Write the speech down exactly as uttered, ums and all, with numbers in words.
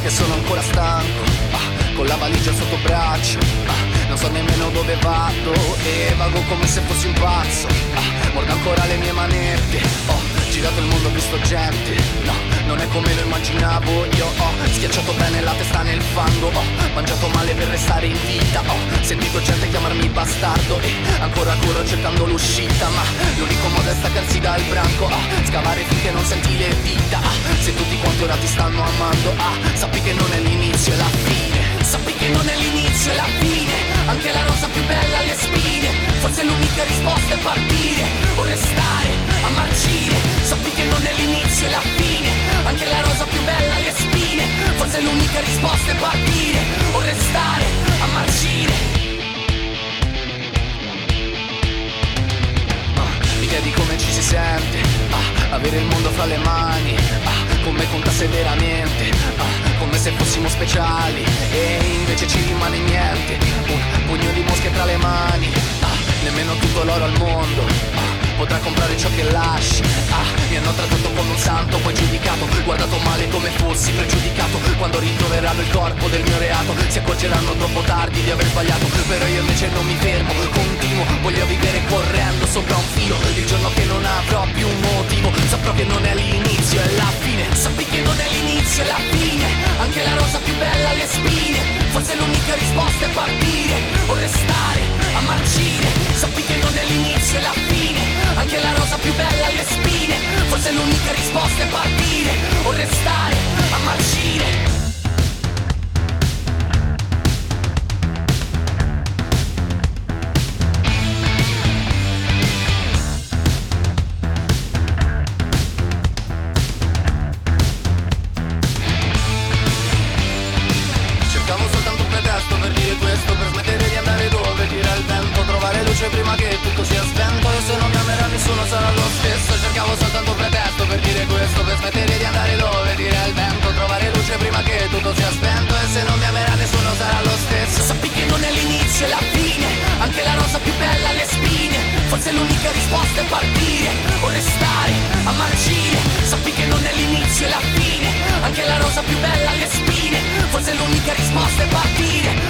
io che sono ancora stanco, ah, con la valigia sotto braccio, ah, non so nemmeno dove vado e vago come se fossi un pazzo, ah, mordo ancora le mie manette, ho girato il mondo, ho visto gente, no, non è come lo immaginavo. Io ho schiacciato bene la testa nel fango, ho mangiato male per restare in vita, ho sentito gente chiamarmi bastardo e ancora corro cercando l'uscita, ma l'unico modo è staccarsi dal branco, ah, scavare finché non senti le dita, ah, se tutti quanti ora ti stanno amando, ah, sappi che non è l'inizio e la fine, sappi che non è l'inizio e la fine, anche la rosa più bella ha le spine, forse l'unica risposta è partire o restare a marcire, sappi che non è l'inizio e la fine, anche la rosa più bella ha le spine, forse l'unica risposta è partire o restare a marcire. Mi chiedi come ci si sente, ah, avere il mondo fra le mani, ah, come contasse veramente, ah, come se fossimo speciali e invece ci rimane niente, un pugno di mosche tra le mani, ah, nemmeno tutto l'oro al mondo, ah, potrà comprare ciò che lasci, ah, mi hanno trattato come un santo, poi giudicato, guardato male come fossi pregiudicato, quando ritroveranno il corpo del mio reato, si accorgeranno troppo tardi di aver sbagliato, però io invece non mi fermo, continuo, voglio vivere correndo sopra un filo, il giorno che non avrò più un motivo, saprò che non è l'inizio e la fine, sappi che non è l'inizio e la fine, anche la rosa più bella ha le spine, forse l'unica risposta è partire o restare a marcire, sappi che non è l'inizio e la fine, anche la rosa più bella ha le spine, forse l'unica risposta è partire o restare a marcire. Cercavo soltanto un pretesto per dire questo, per smettere di andare dove tira il vento, trovare luce prima che tutto sia spento, e se non mi amerà nessuno sarà lo stesso. Cercavo soltanto un pretesto per dire questo, per smettere di andare dove tira il vento, trovare luce prima che tutto sia spento, e se non mi amerà nessuno sarà lo stesso. Sappi che non è l'inizio e la fine, anche la rosa più bella ha le spine, forse l'unica risposta è partire o restare a marcire, sappi che non è l'inizio e la fine, anche la rosa più bella ha le spine, forse l'unica risposta è partire